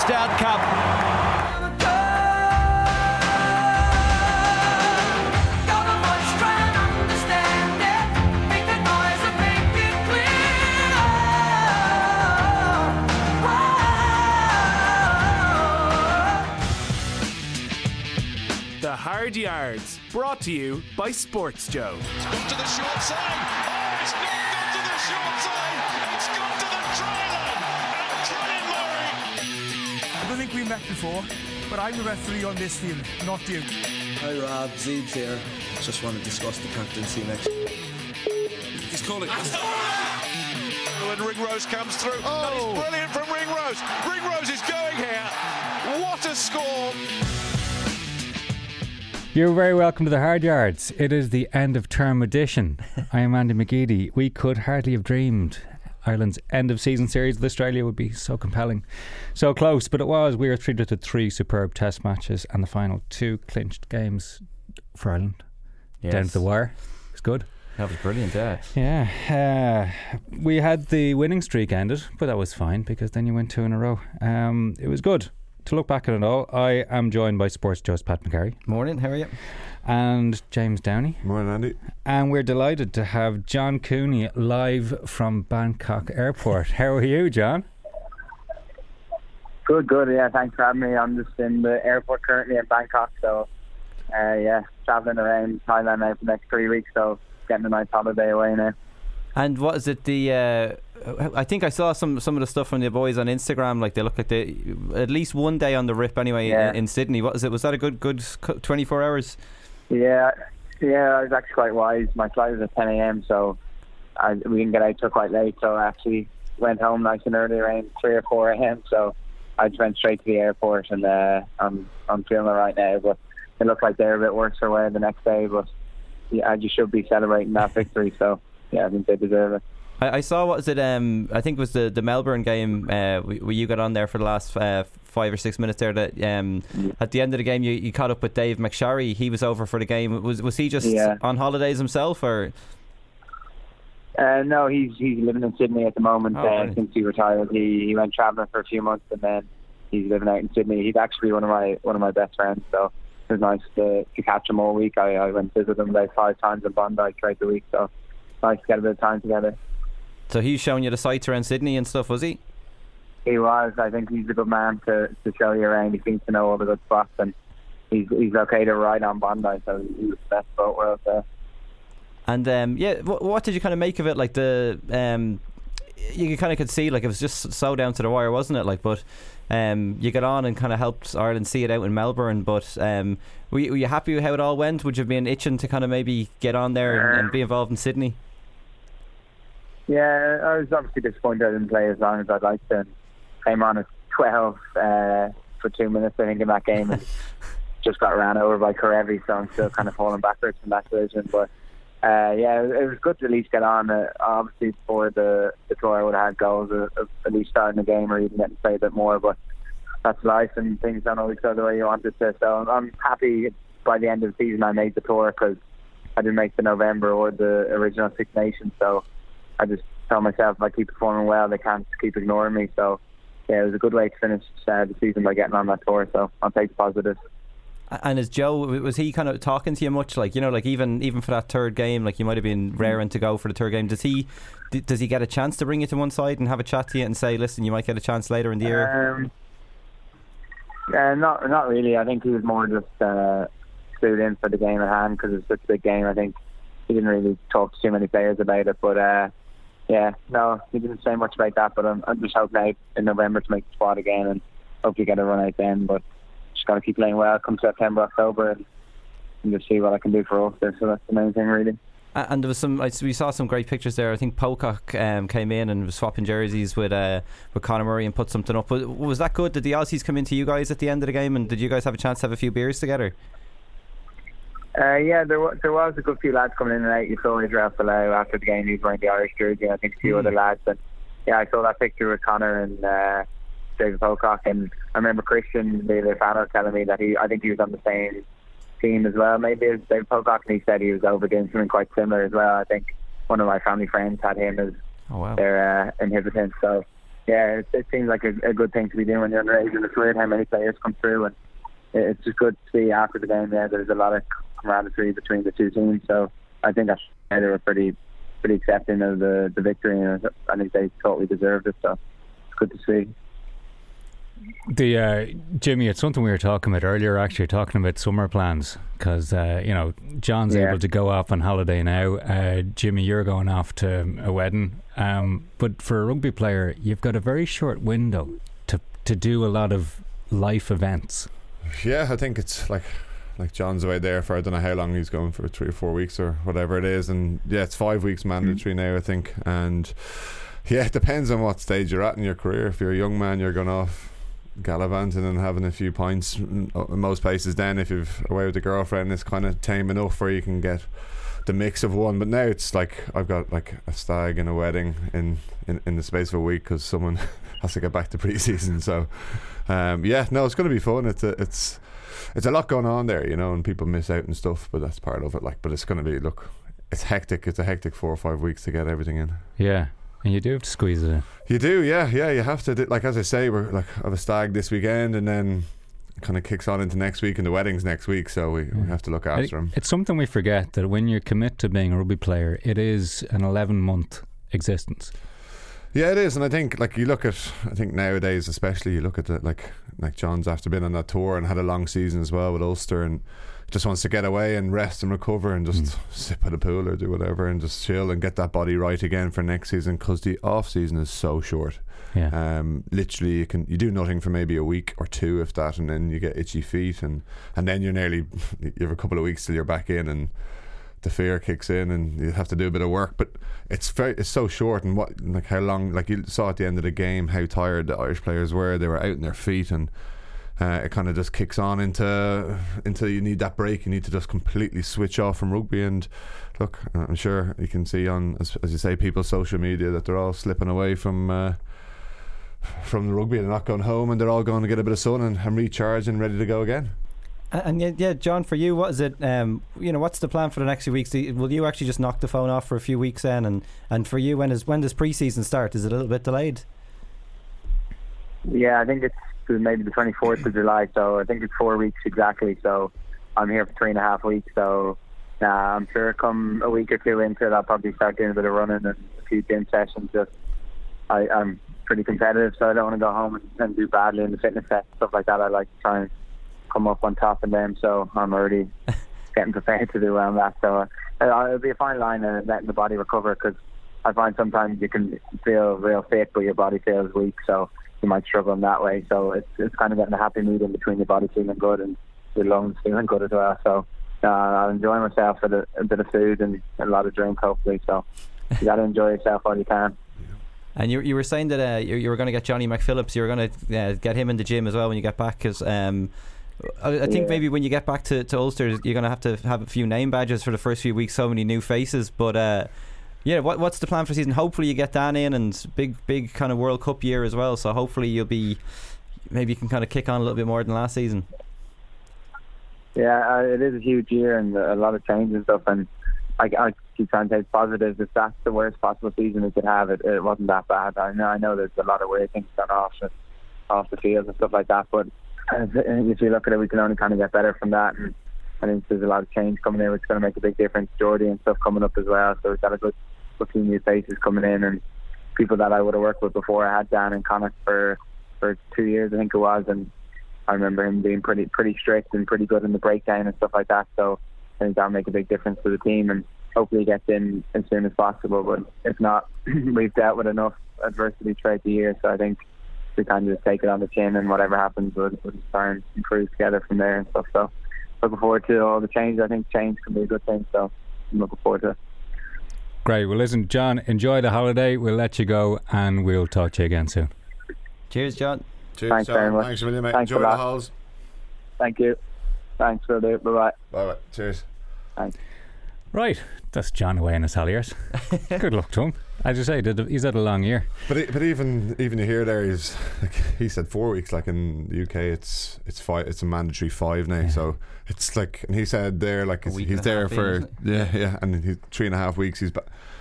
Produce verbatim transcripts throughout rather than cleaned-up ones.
Lansdowne Cup. The Hard Yards, brought to you by Sports Joe. It's gone to the short side. Oh, it's not gone to the short side. It's gone to the try line. And Colin Murray. I don't think we met before, but I'm the referee on this field, not you. Hi Rob, Zeebs here. Just want to discuss the captaincy next. He's calling. When Ringrose comes through. Oh. And it's brilliant from Ringrose. Ringrose is going here. What a score. You're very welcome to the Hard Yards. It is the end of term edition. I am Andy McGeady. We could hardly have dreamed Ireland's end of season series with Australia would be so compelling, so close, but it was. We were treated to three superb test matches and the final two clinched games for Ireland. Yes. Down to the wire. It was good. That was brilliant, yeah. Yeah. Uh, we had the winning streak ended, but that was fine because then you went two in a row. Um, it was good. To look back at it all, I am joined by Sports Joe's Pat McCarry. Morning, how are you? And James Downey. Morning, Andy. And we're delighted to have John Cooney live from Bangkok Airport. How are you, John? Good, good. Yeah, thanks for having me. I'm just in the airport currently in Bangkok, so uh, yeah, travelling around Thailand now for the next three weeks, so getting a nice holiday away now. And what is it, the uh, I think I saw some, some of the stuff from the boys on Instagram, like they look like they at least one day on the rip anyway. Yeah. in, in Sydney. What is it? Was that a good good twenty-four hours? Yeah, yeah, I was actually quite wise. My flight was at ten a.m, so I, we didn't get out till quite late, so I actually went home nice and early around three or four a.m, so I just went straight to the airport, and uh, I'm I'm feeling alright now, but it looked like they were a bit worse for wear the next day, but yeah, you should be celebrating that victory, so yeah, I think they deserve it. I, I saw, what was it, um, I think it was the, the Melbourne game uh, where you got on there for the last uh, five or six minutes there, that um, yeah. at the end of the game you, you caught up with Dave McSharry. He was over for the game. Was was he just yeah. on holidays himself, or? Uh, no, he's he's living in Sydney at the moment. Oh, uh, since he retired, he, he went travelling for a few months, and then he's living out in Sydney. He's actually one of my one of my best friends, so it was nice to, to catch him all week. I, I went to visit him about five times in Bondi throughout the week, so nice to get a bit of time together. So he's showing you the sights around Sydney and stuff, was he? He was. I think he's a good man to, to show you around. He seems to know all the good spots, and he's he's located right on Bondi, so he's the best boat world there. And um, yeah, what, what did you kind of make of it? Like the um, you kind of could see, like it was just so down to the wire, wasn't it? Like, but um, you got on and kind of helped Ireland see it out in Melbourne. But um, were you, were you happy with how it all went? Would you have been itching to kind of maybe get on there and, and be involved in Sydney? Yeah, I was obviously disappointed I didn't play as long as I'd like to. Came on at twelve uh, for two minutes, I think, in that game, and just got ran over by Karevi, so I'm still kind of falling backwards from that division. But uh, yeah, it, it was good to at least get on. Uh, obviously, before the, the tour, I would have had goals of, of at least starting the game or even getting to play a bit more. But that's life, and things don't always go the way you want it to. So I'm, I'm happy by the end of the season I made the tour, because I didn't make the November or the original Six Nations. So I just tell myself if I keep performing well, they can't keep ignoring me. So yeah, it was a good way to finish uh, the season by getting on that tour. So I'll take the positives. And is Joe, was he kind of talking to you much? Like, you know, like even even for that third game, like you might have been raring to go for the third game. Does he does he get a chance to bring you to one side and have a chat to you and say, listen, you might get a chance later in the year? Um, uh, not not really. I think he was more just uh, clued in for the game at hand, because it's such a big game. I think he didn't really talk to too many players about it, but uh, yeah, no, he didn't say much about that. But I'm, I'm just hoping out in November to make the squad again, and hopefully get a run out then. But just got to keep playing well come September, October, and, and just see what I can do for Ulster. So that's the main thing, really. And there was some, we saw some great pictures there. I think Pocock um, came in and was swapping jerseys with uh, with Conor Murray and put something up. Was, was that good? Did the Aussies come into you guys at the end of the game, and did you guys have a chance to have a few beers together? Uh, yeah, there was, there was a good few lads coming in and out. You saw Israel Folau after the game. He was wearing the Irish jersey. I think a few mm. other lads. And yeah, I saw that picture with Conor and uh, David Pocock. And I remember Christian, the other fan, was telling me that he, I think he was on the same team as well, maybe as David Pocock, and he said he was over doing something quite similar as well. I think one of my family friends had him as oh, wow. their uh, inhibitant. So yeah, it, it seems like a, a good thing to be doing when you're underage, and it's weird how many players come through, and it's just good to see after the game there there's a lot of camaraderie between the two teams. So I think that they were pretty pretty accepting of the, the victory, and I think they totally deserved it, so it's good to see. The uh, Jimmy, it's something we were talking about earlier, actually talking about summer plans, because uh, you know, John's yeah. able to go off on holiday now. uh, Jimmy, you're going off to a wedding, um, but for a rugby player you've got a very short window to, to do a lot of life events. Yeah, I think it's like like John's away there for I don't know how long he's going for, three or four weeks or whatever it is, and yeah, it's five weeks mandatory mm. now I think, and yeah, it depends on what stage you're at in your career. If you're a young man, you're going off gallivanting and having a few pints in most places. Then if you've away with a girlfriend, it's kind of tame enough where you can get the mix of one. But now it's like I've got like a stag and a wedding in, in, in the space of a week because someone has to get back to pre-season. So um, yeah, no, it's going to be fun. It's a, it's it's a lot going on there, you know, and people miss out and stuff, but that's part of it. Like, but it's going to be, look, it's hectic. It's a hectic four or five weeks to get everything in. Yeah. And you do have to squeeze it in. You do, yeah, yeah. You have to. Do, like as I say, we're like I have a stag this weekend, and then it kind of kicks on into next week, and the wedding's next week. So we, yeah. we have to look after them. It's something we forget, that when you commit to being a rugby player, it is an eleven month existence. Yeah, it is, and I think like you look at, I think nowadays especially, you look at the, like like John's after been on that tour and had a long season as well with Ulster, and just wants to get away and rest and recover and just mm. sit by the pool or do whatever and just chill and get that body right again for next season, because the off season is so short. Yeah. Um, literally you can you do nothing for maybe a week or two, if that, and then you get itchy feet, and, and then you're nearly you have a couple of weeks till you're back in, and the fear kicks in and you have to do a bit of work. But it's very it's so short, and what like how long, like you saw at the end of the game how tired the Irish players were. They were out on their feet, and Uh, it kind of just kicks on into until you need that break. You need to just completely switch off from rugby. And look, I'm sure you can see on, as, as you say, people's social media that they're all slipping away from uh, from the rugby. They're not going home, and they're all going to get a bit of sun and, and recharge and ready to go again. And yeah, yeah, John, for you, what is it? Um, you know, what's the plan for the next few weeks? Will you actually just knock the phone off for a few weeks then? And and for you, when is when does pre-season start? Is it a little bit delayed? Yeah, I think it's maybe the twenty-fourth of July, so I think it's four weeks exactly. So I'm here for three and a half weeks, so uh, I'm sure come a week or two into it I'll probably start doing a bit of running and a few gym sessions. Just I, I'm pretty competitive, so I don't want to go home and, and do badly in the fitness test, stuff like that. I like to try and come up on top of them, so I'm already getting prepared to do well on that. So uh, it'll be a fine line of letting the body recover, because I find sometimes you can feel real fit but your body feels weak, so you might struggle in that way. So it's it's kind of getting a happy medium between your body feeling good and your lungs feeling good as well. So uh, I'll enjoy myself with a, a bit of food and a lot of drink, hopefully. So you got to enjoy yourself while you can. And you you were saying that uh, you, you were going to get Johnny McPhillips. You were going to uh, get him in the gym as well when you get back, because um, I, I think yeah. maybe when you get back to, to Ulster, you're going to have to have a few name badges for the first few weeks. So many new faces, but. Uh, Yeah, what what's the plan for season? Hopefully you get Dan in, and big big kind of World Cup year as well. So hopefully you'll be, maybe you can kind of kick on a little bit more than last season. Yeah, uh, it is a huge year and a lot of change and stuff. And I, I keep trying to take positives. If that's the worst possible season we could have, it, it wasn't that bad. I know I know there's a lot of weird things gone off and off the field and stuff like that. But if you look at it, we can only kind of get better from that. And I think there's a lot of change coming in, which is going to make a big difference. Jordy and stuff coming up as well. So we've got a good. A few new faces coming in, and people that I would have worked with before. I had Dan in Connacht for for two years, I think it was, and I remember him being pretty pretty strict and pretty good in the breakdown and stuff like that. So I think that'll make a big difference to the team, and hopefully he gets in as soon as possible. But if not, we've dealt with enough adversity throughout the year, so I think we kind of just take it on the chin, and whatever happens, we'll, we'll just try and improve together from there and stuff. So looking forward to all the change. I think change can be a good thing, so I'm looking forward to it. Great. Well, listen, John, enjoy the holiday. We'll let you go, and we'll talk to you again soon. Cheers, John. Cheers, Thanks John. very much. Thanks a million, mate. Thanks enjoy the halls. Thank you. Thanks for the bye bye. Bye bye. Cheers. Thanks. Right, that's John away in his Halliers. Good luck to him. As you say, he's had a long year. But it, but even even you hear there, he's like he said four weeks. Like in the U K, it's it's five. It's a mandatory five now. Yeah. So it's like, and he said there, like he's there for in, yeah yeah, and he's three and a half weeks. He's back.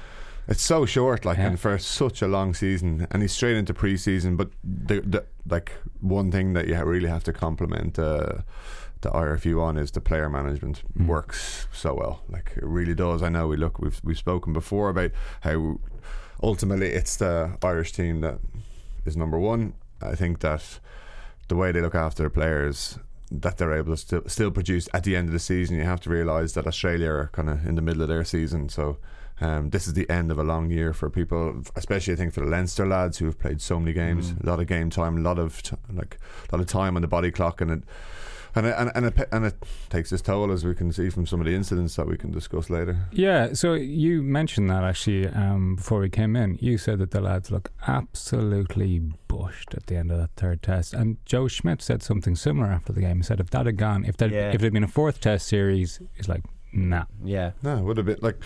It's so short, like, Yeah. and for such a long season, and he's straight into pre-season. But the, the like one thing that you really have to compliment uh, the I R F U on is the player management Mm. works so well. Like, it really does. I know we look we've we've spoken before about how ultimately it's the Irish team that is number one. I think that the way they look after their players, that they're able to still, still produce at the end of the season. You have to realise that Australia are kind of in the middle of their season, so um, this is the end of a long year for people, especially I think for the Leinster lads who have played so many games, mm. a lot of game time, a lot of t- like a lot of time on the body clock, and it and it, and, and, it, and it takes its toll, as we can see from some of the incidents that we can discuss later. Yeah, so you mentioned that actually um, before we came in. You said that the lads look absolutely bushed at the end of that third test, and Joe Schmidt said something similar after the game. He said if that had gone, if that Yeah. if it had been a fourth test series, he's like, nah. Yeah. No, it would have been like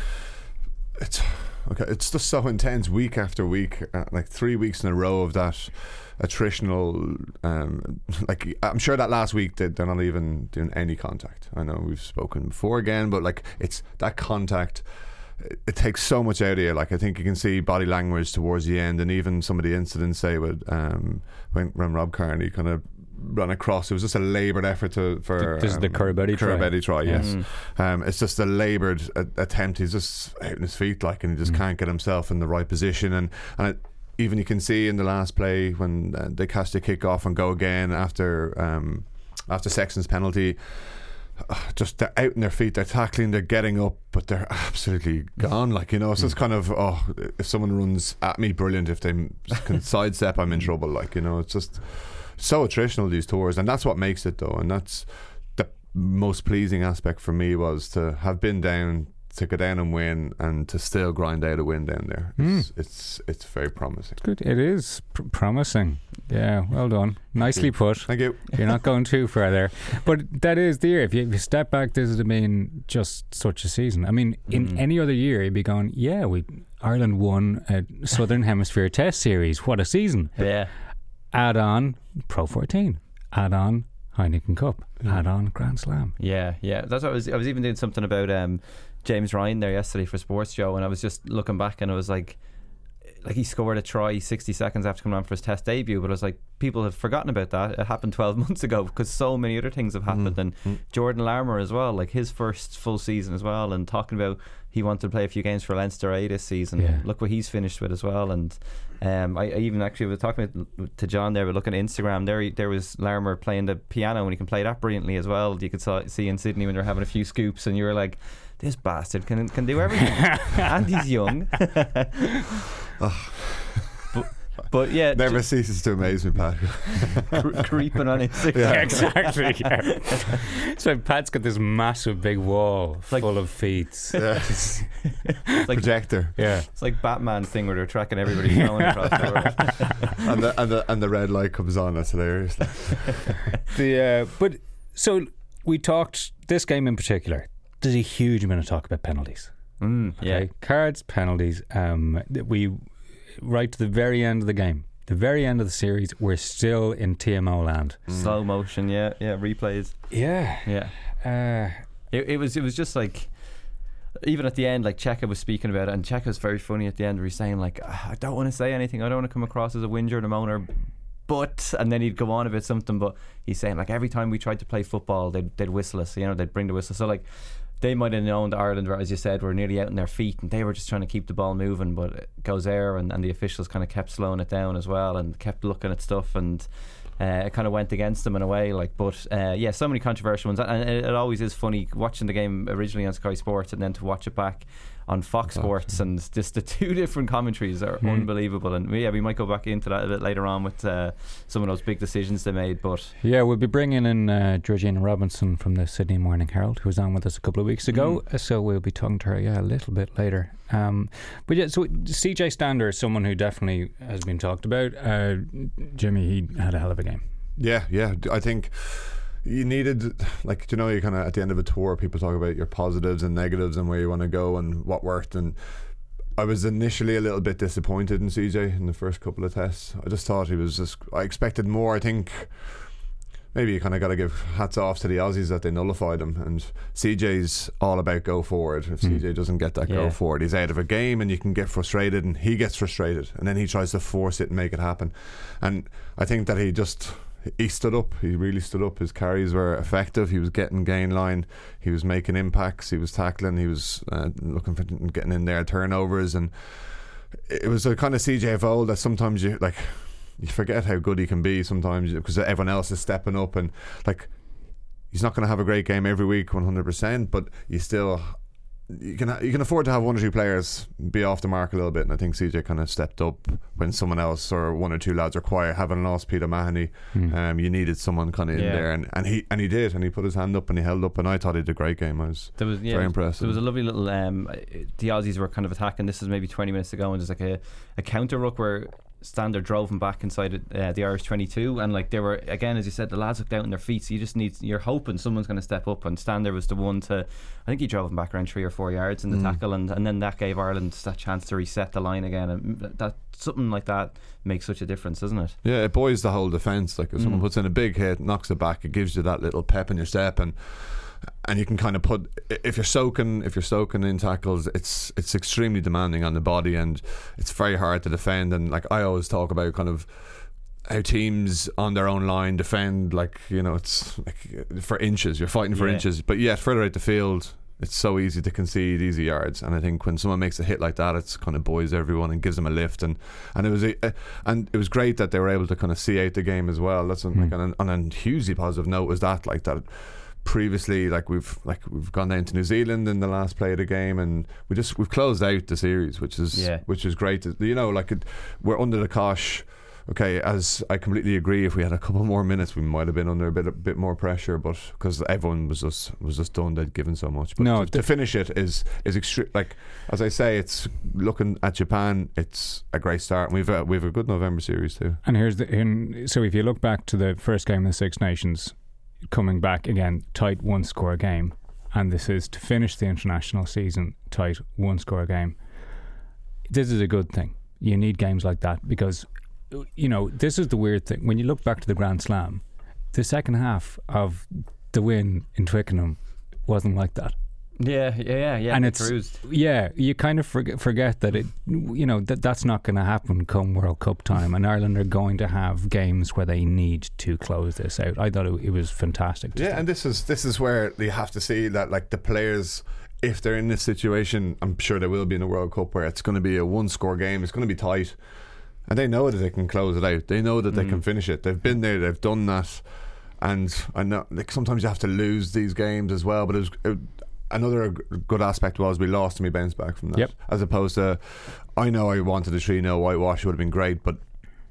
it's okay. It's just so intense week after week, uh, like three weeks in a row of that attritional. Um, like I'm sure that last week they, they're not even doing any contact. I know we've spoken before again, but like it's that contact. It, it takes so much out of you. Like I think you can see body language towards the end, and even some of the incidents, say with um, when, when Rob Kearney kind of run across. It was just a laboured effort to for This is um, the Currabetty try. Currabetty try, yes. Mm. Um, it's just a laboured a- attempt. He's just out on his feet, like, and he just Mm. can't get himself in the right position. And and it, even you can see in the last play when uh, they catch the kick off and go again after um, after Sexton's penalty. Uh, just they're out on their feet, they're tackling, they're getting up, but they're absolutely gone. Like, you know, so it's kind of, oh, if someone runs at me, brilliant. If they can sidestep, I'm in trouble. Like, you know, it's just so attritional, these tours, and that's what makes it though. And that's the most pleasing aspect for me, was to have been down, to go down and win, and to still grind out a win down there. It's Mm. it's, it's very promising. Good, it is pr- promising. Yeah, well done. Nicely put. Thank you. You're not going too far there. But that is the year. If you, if you step back, this has been just such a season. I mean, in Mm. any other year, you'd be going, yeah, we Ireland won a Southern Hemisphere Test Series. What a season. Yeah. Add on Pro fourteen. Add on Heineken Cup. Add on Grand Slam. Yeah, yeah. That's what I was. I was even doing something about um, James Ryan there yesterday for Sports Show, and I was just looking back, and I was like, like he scored a try sixty seconds after coming on for his Test debut, but I was like, people have forgotten about that. It happened twelve months ago, because so many other things have happened. Mm. And Mm. Jordan Larmour as well, like his first full season as well, and talking about he wanted to play a few games for Leinster A this season. Yeah. Look what he's finished with as well. And um, I, I even actually was talking about, to John there, but looking at Instagram, there he- there was Larmour playing the piano, and he can play that brilliantly as well. You could saw, see in Sydney when they're having a few scoops, and you were like, this bastard can can do everything. And he's young. but, but yeah, Never ceases to amaze me, Pat. cre- creeping on Instagram. Yeah. Exactly. Yeah. So Pat's got this massive big wall like- full of feet. Yeah. It's like, Projector. Yeah. it's like Batman's thing where they're tracking everybody going across the world. and the and the and the red light comes on. That's hilarious. The uh, but so we talked this game in particular. There's a huge amount of talk about penalties. Mm, yeah. Okay? Cards, penalties. Um, that we right to the very end of the game, the very end of the series, we're still in T M O land. Slow motion, yeah, yeah, replays. Yeah. Yeah. Uh, It, it was it was just like, even at the end, like Cheika was speaking about it, and Cheika was very funny at the end where he's saying like, I don't want to say anything, I don't want to come across as a whinger and a moaner, but, and then he'd go on about something, but he's saying like every time we tried to play football, they'd, they'd whistle us, you know, they'd bring the whistle. So like, they might have known that Ireland, as you said, were nearly out on their feet, and they were just trying to keep the ball moving, but Gozair and, and the officials kind of kept slowing it down as well, and kept looking at stuff, and uh, it kind of went against them in a way. Like, but uh, yeah, so many controversial ones, and it, it always is funny watching the game originally on Sky Sports and then to watch it back on Fox Sports, and just the two different commentaries are Mm. unbelievable. And yeah, we might go back into that a bit later on with uh, some of those big decisions they made. But yeah, we'll be bringing in uh, Georgina Robinson from the Sydney Morning Herald, who was on with us a couple of weeks ago. Mm. Uh, So we'll be talking to her, yeah, a little bit later. Um, but yeah, so C J Stander is someone who definitely has been talked about. Uh, Jimmy, he had a hell of a game. Yeah, yeah. I think you needed, like, you know, you kind of at the end of a tour, people talk about your positives and negatives and where you want to go and what worked. And I was initially a little bit disappointed in C J in the first couple of tests. I just thought he was just, I expected more. I think maybe you kind of got to give hats off to the Aussies that they nullified him. And C J's all about go forward. If mm. C J doesn't get that yeah. go forward, he's out of a game, and you can get frustrated, and he gets frustrated, and then he tries to force it and make it happen. And I think that he just he stood up. He really stood up. His carries were effective. He was getting gain line. He was making impacts. He was tackling. He was uh, looking for getting in there turnovers, and it was a kind of C J of old that sometimes you like. You forget how good he can be sometimes because everyone else is stepping up, and like he's not going to have a great game every week one hundred percent, but you still you can you can afford to have one or two players be off the mark a little bit, and I think C J kind of stepped up when someone else or one or two lads are quiet. Having lost Peter Mahoney, mm. um, you needed someone kind of in yeah. there, and, and he and he did, and he put his hand up and he held up, and I thought he did a great game. I was, there was yeah, very impressed. There was a lovely little um, the Aussies were kind of attacking. This was maybe twenty minutes ago, and there's like a, a counter ruck where Stander drove him back inside uh, the Irish twenty-two, and like they were again, as you said, the lads looked out on their feet, so you just need you're hoping someone's going to step up, and Stander was the one to I think he drove him back around three or four yards in the mm. tackle, and, and then that gave Ireland that chance to reset the line again, and that something like that makes such a difference, doesn't it? Yeah, it buoys the whole defence. Like if mm. someone puts in a big hit, knocks it back, it gives you that little pep in your step, and and you can kind of put if you're soaking if you're soaking in tackles, it's it's extremely demanding on the body, and it's very hard to defend. And like I always talk about kind of how teams on their own line defend, like, you know, it's like for inches, you're fighting for yeah. inches, but yet further out the field it's so easy to concede easy yards. And I think when someone makes a hit like that, it's kind of buoys everyone and gives them a lift, and and it was a, uh, and it was great that they were able to kind of see out the game as well. That's mm. like on, on a hugely positive note was that like that previously, like we've like we've gone down to New Zealand in the last play of the game, and we just we've closed out the series, which is yeah. which is great. You know, like it, we're under the cosh. Okay, as I completely agree, if we had a couple more minutes, we might have been under a bit a bit more pressure, but because everyone was just was just done, they'd given so much. But no, to, to finish it is is extreme. Like as I say, it's looking at Japan, it's a great start. And we've a, we've a good November series too. And here's the in, so if you look back to the first game of the Six Nations, coming back again, tight one score game, and this is to finish the international season tight one score game. This is a good thing. You need games like that because, you know, this is the weird thing. When you look back to the Grand Slam, the second half of the win in Twickenham wasn't like that. Yeah, yeah, yeah, yeah. And it's cruised. Yeah, you kind of forget, forget that it, you know, that that's not going to happen come World Cup time, and Ireland are going to have games where they need to close this out. I thought it, it was fantastic. Yeah, start. And this is this is where you have to see that, like, the players, if they're in this situation, I'm sure they will be in the World Cup where it's going to be a one-score game. It's going to be tight. And they know that they can close it out. They know that they mm. can finish it. They've been there. They've done that. And I know, like, sometimes you have to lose these games as well. But it was it, another good aspect was we lost and we bounced back from that. Yep. As opposed to, I know I wanted a three nil whitewash. It would have been great. But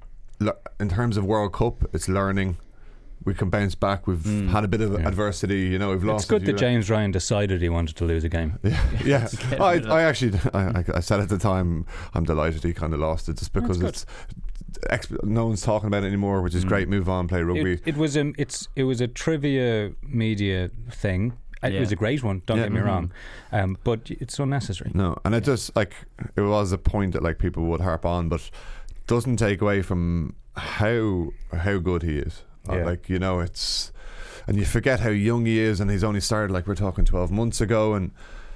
in terms of World Cup, it's learning. We can bounce back. We've mm. had a bit of yeah. adversity. You know, we've lost. It's good that James Ryan decided he wanted to lose a game. Yeah, yeah. I, I actually, I, I said at the time, I'm delighted he kind of lost it, just because it's exp- no one's talking about it anymore, which is mm. great. Move on, play rugby. It, it was a, it's, it was a trivia media thing. It yeah. was a great one. Don't yeah. get me mm-hmm. wrong, um, but it's unnecessary. No, and it just like it was a point that like people would harp on, but doesn't take away from how how good he is. Yeah. Like, you know, it's, and you forget how young he is, and he's only started, like, we're talking twelve months ago, and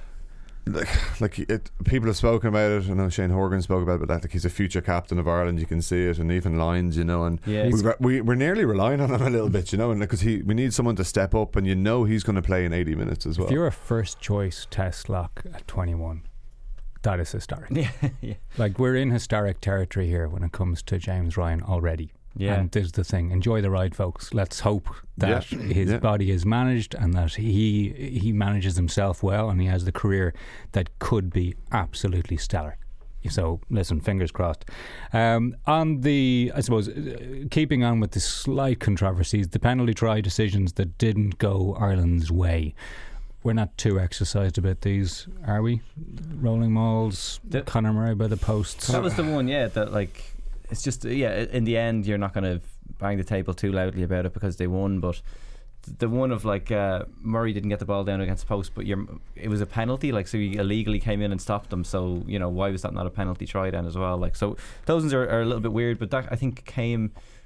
like, like it, people have spoken about it. I know Shane Horgan spoke about it, but that, like, he's a future captain of Ireland. You can see it, and even Lyons, you know, and yeah. we, we, we're nearly relying on him a little bit, you know, and because he we need someone to step up, and you know he's going to play in eighty minutes as well. If you're a first choice test lock at twenty-one, that is historic. Yeah, yeah. Like, we're in historic territory here when it comes to James Ryan already. Yeah. And this is the thing. Enjoy the ride, folks. Let's hope that yeah. his yeah. body is managed and that he he manages himself well, and he has the career that could be absolutely stellar. So, listen, fingers crossed. Um, on the, I suppose, uh, keeping on with the slight controversies, the penalty try decisions that didn't go Ireland's way. We're not too exercised about these, are we? Rolling mauls, the, Conor Murray by the posts. That was the one, yeah, that, like, it's just, yeah, in the end you're not going to bang the table too loudly about it because they won, but the one of, like, uh, Murray didn't get the ball down against the post, but you're, it was a penalty, like, so he illegally came in and stopped them, so, you know, why was that not a penalty try then as well? Like, so those ones are, are a little bit weird, but that, I think, came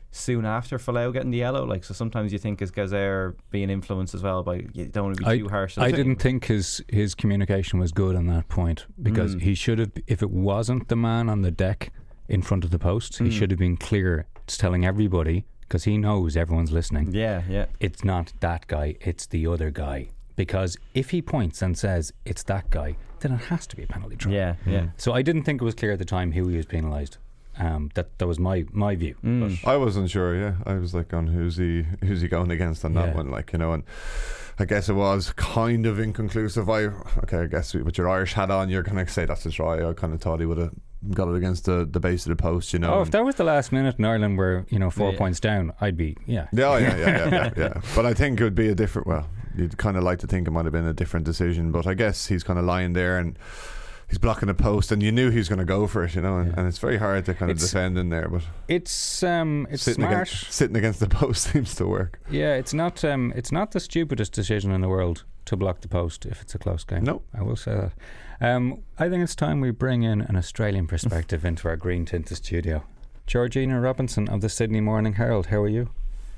soon after Folau getting the yellow. Like, so sometimes you think is Gazair being influenced as well by, you don't want to be I, too harsh. I didn't think his his communication was good on that point, because Mm. he should have, if it wasn't the man on the deck in front of the post, he Mm. should have been clear, just telling everybody, because he knows everyone's listening. Yeah, yeah. It's not that guy, it's the other guy. Because if he points and says it's that guy, then it has to be a penalty try. Yeah, yeah. So I didn't think it was clear at the time who he was penalised. Um, that that was my my view. Mm. But I wasn't sure. Yeah, I was like, on who's he who's he going against on that Yeah. one? Like, you know, and I guess it was kind of inconclusive. I okay, I guess with your Irish hat on, you're gonna say that's a try. I kind of thought he would have got it against the, the base of the post, you know. oh, if that was the last minute in Ireland where, you know, four Yeah. points down, I'd be yeah. Yeah, yeah, yeah, yeah, yeah, yeah. But I think it would be a different. Well, you'd kind of like to think it might have been a different decision. But I guess he's kind of lying there and he's blocking the post, and you knew he was going to go for it, you know. And, Yeah. and it's very hard to kind of It's- defend in there. But It's um it's sitting smart. against sitting against the post seems to work. Yeah, it's not um, it's not the stupidest decision in the world to block the post if it's a close game. No. I will say that. Um, I think it's time we bring in an Australian perspective into our green tinted studio. Georgina Robinson of the Sydney Morning Herald, how are you?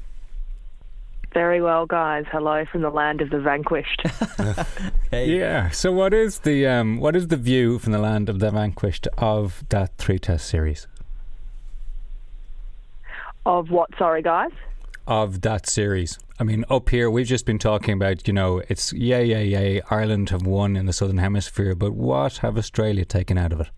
Very well, guys. Hello from the land of the vanquished. Hey. Yeah. So what is the um, what is the view from the land of the vanquished of that three test series? Of what? Sorry, guys. Of that series. I mean, up here we've just been talking about, you know, it's yay, yay, yay, Ireland have won in the Southern Hemisphere, but what have Australia taken out of it?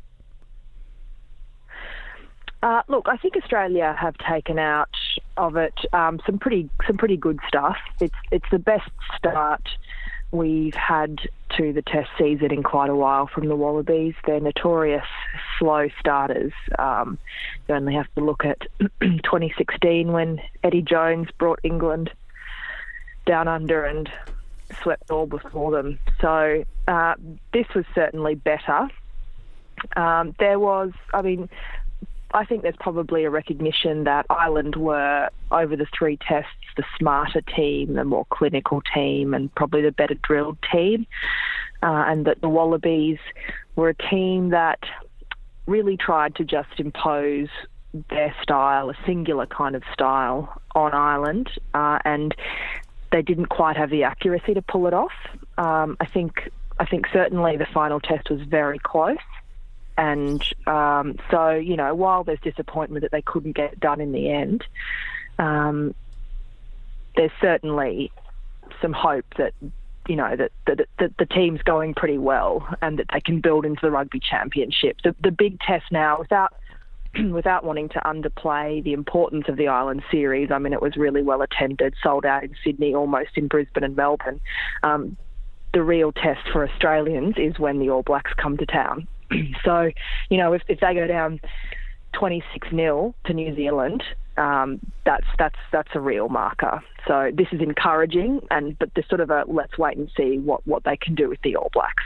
Uh, look, I think Australia have taken out of it um, some pretty some pretty good stuff. It's it's the best start we've had to the Test season in quite a while from the Wallabies. They're notorious slow starters. Um, you only have to look at twenty sixteen when Eddie Jones brought England down under and swept all before them. So uh, this was certainly better. Um, there was, I mean, I think there's probably a recognition that Ireland were, over the three tests, the smarter team, the more clinical team, and probably the better drilled team. Uh, and that the Wallabies were a team that really tried to just impose their style, a singular kind of style, on Ireland. Uh, and they didn't quite have the accuracy to pull it off. Um, I think, I think certainly the final test was very close. And um, so, you know, while there's disappointment that they couldn't get it done in the end, um, there's certainly some hope that, you know, that, that, that the team's going pretty well and that they can build into the Rugby Championship. The, the big test now, without without wanting to underplay the importance of the Island series, I mean, it was really well attended, sold out in Sydney, almost in Brisbane and Melbourne. Um, the real test for Australians is when the All Blacks come to town. So, you know, if, if they go down twenty-six nil to New Zealand, um, that's that's that's a real marker. So this is encouraging, and but there's sort of a let's wait and see what, what they can do with the All Blacks.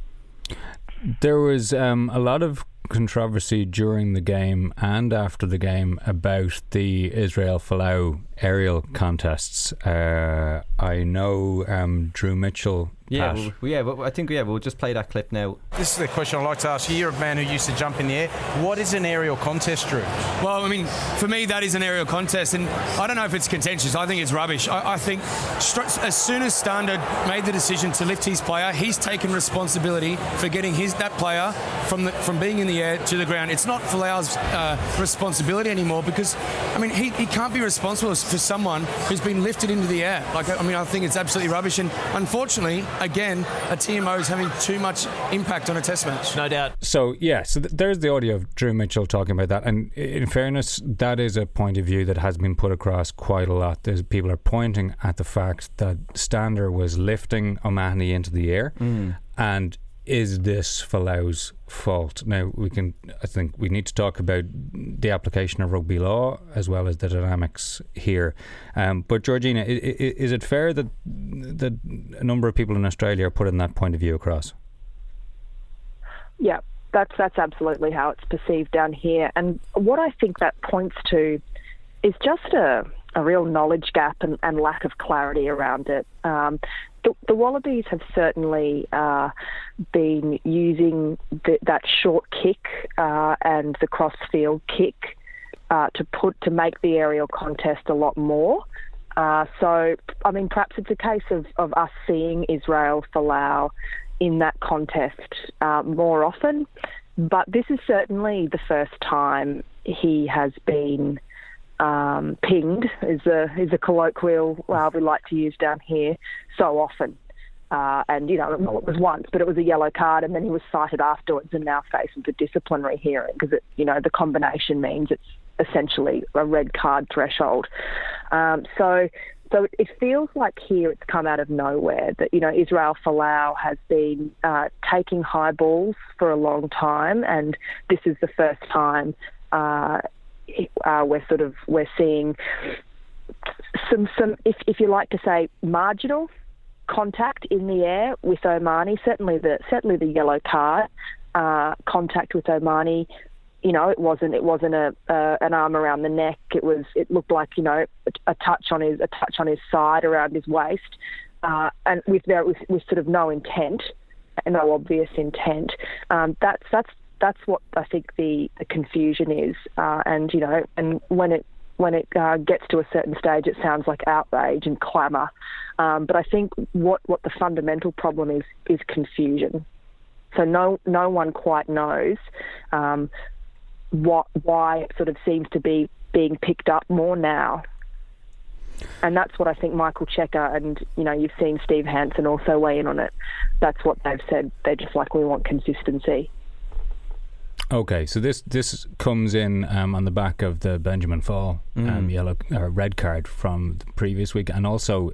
There was um, a lot of controversy during the game and after the game about the Israel Folau aerial contests. Uh, I know um, Drew Mitchell. Yeah, Pat, well, yeah. Well, I think yeah, we'll just play that clip now. This is the question I'd like to ask you. You're a man who used to jump in the air. What is an aerial contest, Drew? Well, I mean, for me, that is an aerial contest, and I don't know if it's contentious. I think it's rubbish. I, I think str- as soon as Standard made the decision to lift his player, he's taken responsibility for getting his that player from the, from being in the air to the ground. It's not Folau's uh, responsibility anymore because, I mean, he, he can't be responsible for someone who's been lifted into the air. Like, I mean, I think it's absolutely rubbish, and unfortunately, again, a T M O is having too much impact on a test match. No doubt. So, yeah, so th- there's the audio of Drew Mitchell talking about that. And in fairness, that is a point of view that has been put across quite a lot. There's, people are pointing at the fact that Stander was lifting O'Mahony into the air. Mm. And is this Folau's fault? Now, we can, I think we need to talk about the application of rugby law as well as the dynamics here. Um, but Georgina, is, is it fair that, that a number of people in Australia are putting that point of view across? Yeah, that's that's absolutely how it's perceived down here. And what I think that points to is just a, a real knowledge gap and, and lack of clarity around it. Um, the, the Wallabies have certainly uh, been using the, that short kick uh, and the cross-field kick uh, to put to make the aerial contest a lot more. Uh, so, I mean, perhaps it's a case of, of us seeing Israel Folau in that contest uh, more often. But this is certainly the first time he has been um, pinged, is a, is a colloquial uh, we like to use down here, so often. Uh, and, you know, well, it was once, but it was a yellow card, and then he was cited afterwards and now faces a disciplinary hearing because, you know, the combination means it's essentially a red card threshold. Um, so so it feels like here it's come out of nowhere that, you know, Israel Folau has been uh, taking high balls for a long time, and this is the first time uh, uh, we're sort of, we're seeing some, some if, if you like to say, marginal contact in the air with Omani. Certainly the, certainly the yellow card uh, contact with Omani. You know, it wasn't. It wasn't a uh, an arm around the neck. It was. It looked like, you know, a, a touch on his a touch on his side around his waist, uh, and with there with, with sort of no intent, no obvious intent. Um, that's that's that's what I think the, the confusion is. Uh, and you know, and when it when it uh, gets to a certain stage, it sounds like outrage and clamour. Um, but I think what, what the fundamental problem is is confusion. So no no one quite knows. Um, What, why it sort of seems to be being picked up more now. And that's what I think Michael Cheika and, you know, you've seen Steve Hansen also weigh in on it. That's what they've said. They're just like, we want consistency. Okay, so this this comes in um, on the back of the Benjamin Fall mm. um, yellow or red card from the previous week, and also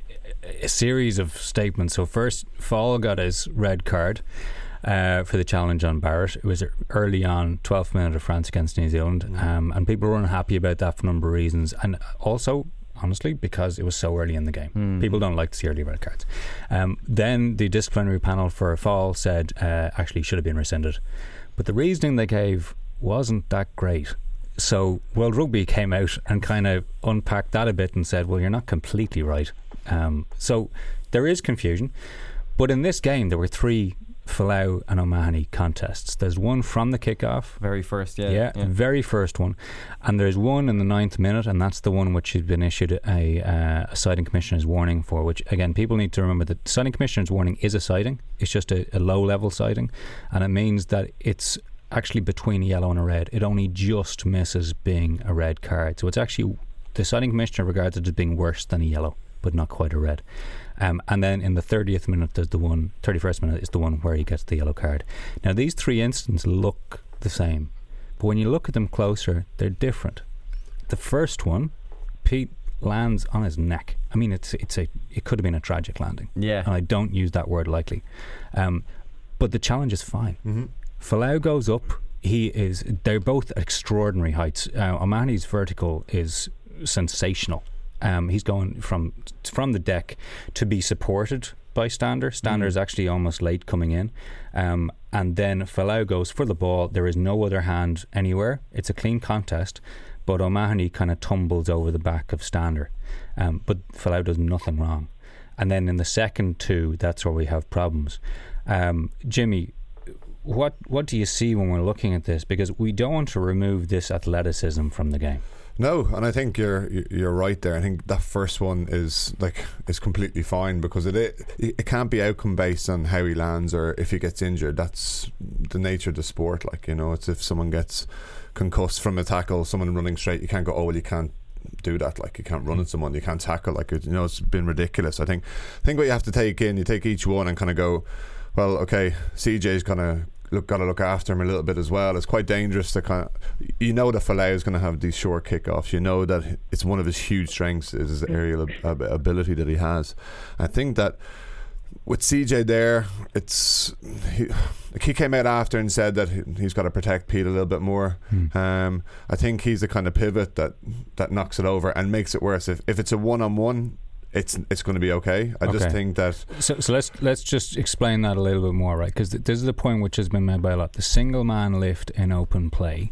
a, a series of statements. So first, Fall got his red card Uh, for the challenge on Barrett. It was early on, twelfth minute of France against New Zealand, mm. um, and people were unhappy about that for a number of reasons, and also, honestly, because it was so early in the game. Mm. People don't like to see early red cards. Um, then the disciplinary panel for a Fall said uh, actually should have been rescinded, but the reasoning they gave wasn't that great. So World Rugby came out and kind of unpacked that a bit and said, well, you're not completely right. Um, so there is confusion, but in this game there were three Folau and O'Mahony contests. There's one from the kickoff, very first, yeah, yeah, yeah, very first one, and there's one in the ninth minute, and that's the one which has been issued a, uh, a citing commissioner's warning for. Which again, people need to remember that citing commissioner's warning is a citing. It's just a, a low level citing, and it means that it's actually between a yellow and a red. It only just misses being a red card. So it's actually, the citing commissioner regards it as being worse than a yellow, but not quite a red. Um, and then in the thirtieth minute, there's the one, thirty-first minute is the one where he gets the yellow card. Now, these three incidents look the same, but when you look at them closer, they're different. The first one, Pete lands on his neck. I mean, it's it's a it could have been a tragic landing. Yeah. And I don't use that word lightly. Um, but the challenge is fine. Mm-hmm. Folau goes up. He is. They're both at extraordinary heights. Uh, O'Mahony's vertical is sensational. Um, he's going from from the deck to be supported by Stander. Stander mm. is actually almost late coming in. Um, and then Folau goes for the ball. There is no other hand anywhere. It's a clean contest. But O'Mahony kind of tumbles over the back of Stander. Um, but Folau does nothing wrong. And then in the second two, that's where we have problems. Um, Jimmy, what what do you see when we're looking at this? Because we don't want to remove this athleticism from the game. No, and I think you're you're right there. I think that first one is like is completely fine because it it, it can't be outcome based on how he lands or if he gets injured. That's the nature of the sport. Like, you know, it's if someone gets concussed from a tackle, someone running straight, you can't go, oh well, you can't do that. Like, you can't run at someone, you can't tackle. Like, you know, it's been ridiculous. I think I think what you have to take in, you take each one and kind of go, well, okay, C J's gonna. Look, got to look after him a little bit as well. It's quite dangerous to kind of, you know, that Folau is going to have these short kickoffs. You know that it's one of his huge strengths is his aerial ab- ability that he has. I think that with C J there, it's he, like he came out after and said that he, he's got to protect Pete a little bit more. Hmm. Um, I think he's the kind of pivot that that knocks it over and makes it worse. If if it's a one on one. It's it's going to be okay. I okay. just think that. So, so let's let's just explain that a little bit more, right? Because th- this is the point which has been made by a lot. The single man lift in open play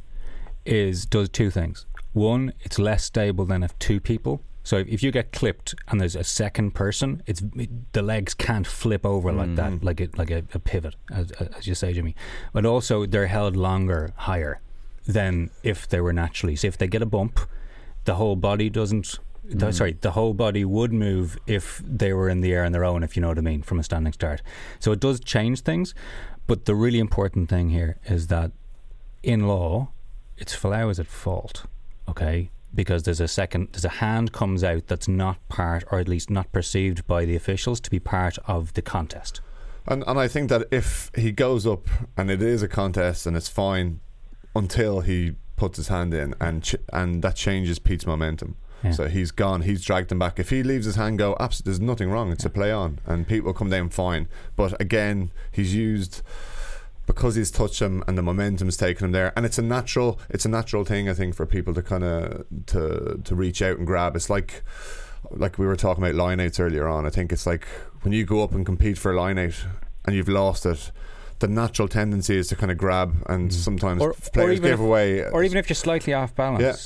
is does two things. One, it's less stable than if two people. So if, if you get clipped and there's a second person, it's it, the legs can't flip over mm. like that, like it like a, a pivot, as, as you say, Jimmy. But also they're held longer, higher. than if they were naturally. So if they get a bump, the whole body doesn't. The, sorry, the whole body would move if they were in the air on their own, if you know what I mean, from a standing start. So it does change things, but the really important thing here is that in law, it's Folau is at fault, okay? Because there's a second, there's a hand comes out that's not part, or at least not perceived by the officials to be part of the contest. And and I think that if he goes up and it is a contest and it's fine until he puts his hand in, and ch- and that changes Pete's momentum. Yeah. So he's gone, he's dragged him back. If he leaves his hand go, absolutely, there's nothing wrong, it's yeah. a play on, and Pete will come down fine. But again, he's used, because he's touched him and the momentum's taken him there, and it's a natural it's a natural thing, I think, for people to kind of to to reach out and grab. It's like like we were talking about line-outs earlier on. I think it's like when you go up and compete for a line-out and you've lost it, the natural tendency is to kind of grab, and sometimes or, players or give if, away, or even if you're slightly off balance. Yeah.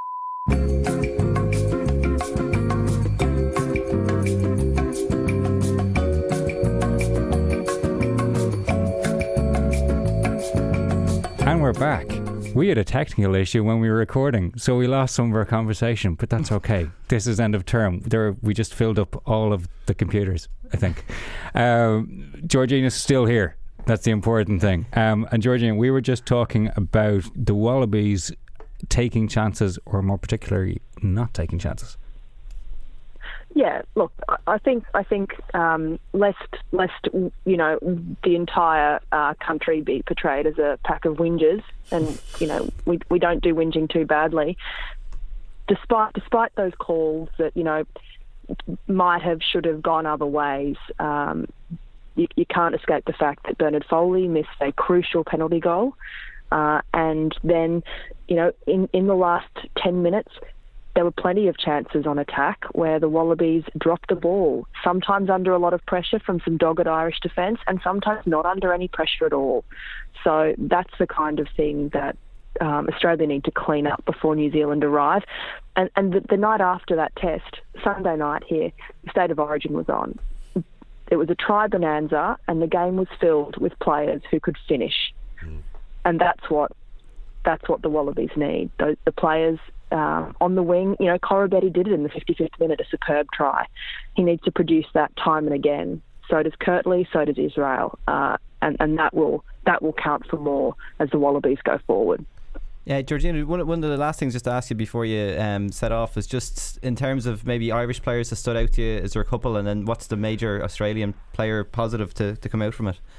And we're back. We had a technical issue when we were recording, so we lost some of our conversation, but that's okay. This is end of term. There, we just filled up all of the computers, I think. Um, Georgina's still here. That's the important thing. Um, and Georgina, we were just talking about the Wallabies taking chances, or more particularly, not taking chances. Yeah, look, I think I think um, lest lest you know the entire uh, country be portrayed as a pack of whingers, and you know we we don't do whinging too badly. Despite despite those calls that you know might have, should have gone other ways, um, you, you can't escape the fact that Bernard Foley missed a crucial penalty goal, uh, and then you know in in the last ten minutes. There were plenty of chances on attack where the Wallabies dropped the ball, sometimes under a lot of pressure from some dogged Irish defence, and sometimes not under any pressure at all. So that's the kind of thing that um, Australia need to clean up before New Zealand arrive. And, and the, the night after that test, Sunday night here, the State of Origin was on. It was a try bonanza, and the game was filled with players who could finish. Mm. And that's what that's what the Wallabies need. The, the players... Um, on the wing, you know, Corabetti did it in the fifty-fifth minute, a superb try. He needs to produce that time and again. So does Kirtley, so does Israel, uh, and and that will that will count for more as the Wallabies go forward. Yeah, Georgina, one, one of the last things just to ask you before you um, set off is just in terms of maybe Irish players that stood out to you. Is there a couple, and then what's the major Australian player positive to, to come out from it?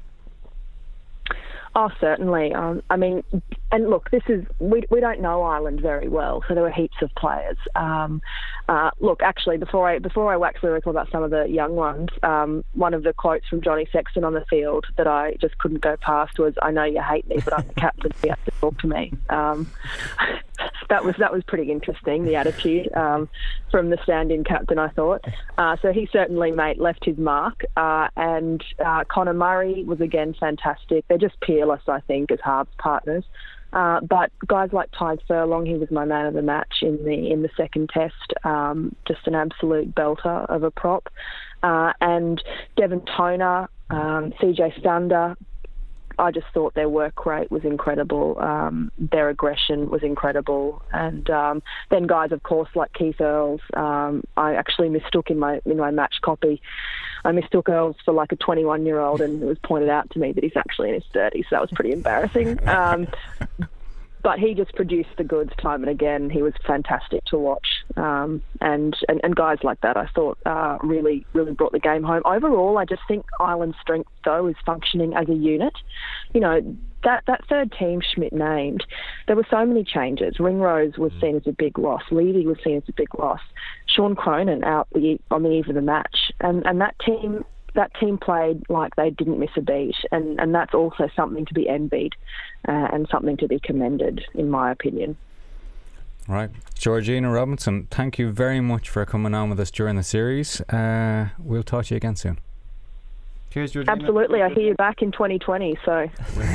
Oh, certainly. Um, I mean, and look, this is we we don't know Ireland very well, so there were heaps of players. Um, uh, look, actually, before I before I wax lyrical about some of the young ones, um, one of the quotes from Johnny Sexton on the field that I just couldn't go past was, "I know you hate me, but I'm the captain. You have to talk to me." Um, that was that was pretty interesting. The attitude um, from the stand-in captain, I thought. Uh, so he certainly made left his mark, uh, and uh, Conor Murray was again fantastic. They're just peerless, I think, as halves partners. Uh, but guys like Tadhg Furlong, he was my man of the match in the in the second test. Um, just an absolute belter of a prop. Uh, and Devon Toner, um, C J Stander, I just thought their work rate was incredible. Um, their aggression was incredible. And um, then guys, of course, like Keith Earls. Um, I actually mistook in my in my match copy. I mistook Earls for like a twenty-one-year-old, and it was pointed out to me that he's actually in his thirties. So that was pretty embarrassing. Um, but he just produced the goods time and again. He was fantastic to watch. Um, and, and, and guys like that, I thought, uh, really, really brought the game home. Overall, I just think Ireland's strength, though, is functioning as a unit. You know, that, that third team Schmidt named, there were so many changes. Ringrose was seen as a big loss. Levy was seen as a big loss. Sean Cronin out the, on the eve of the match. And, and that team... That team played like they didn't miss a beat, and, and that's also something to be envied uh, and something to be commended, in my opinion. Right. Georgina Robinson, thank you very much for coming on with us during the series. Uh, we'll talk to you again soon. Cheers, Georgina. Absolutely. I hear you back in twenty twenty, so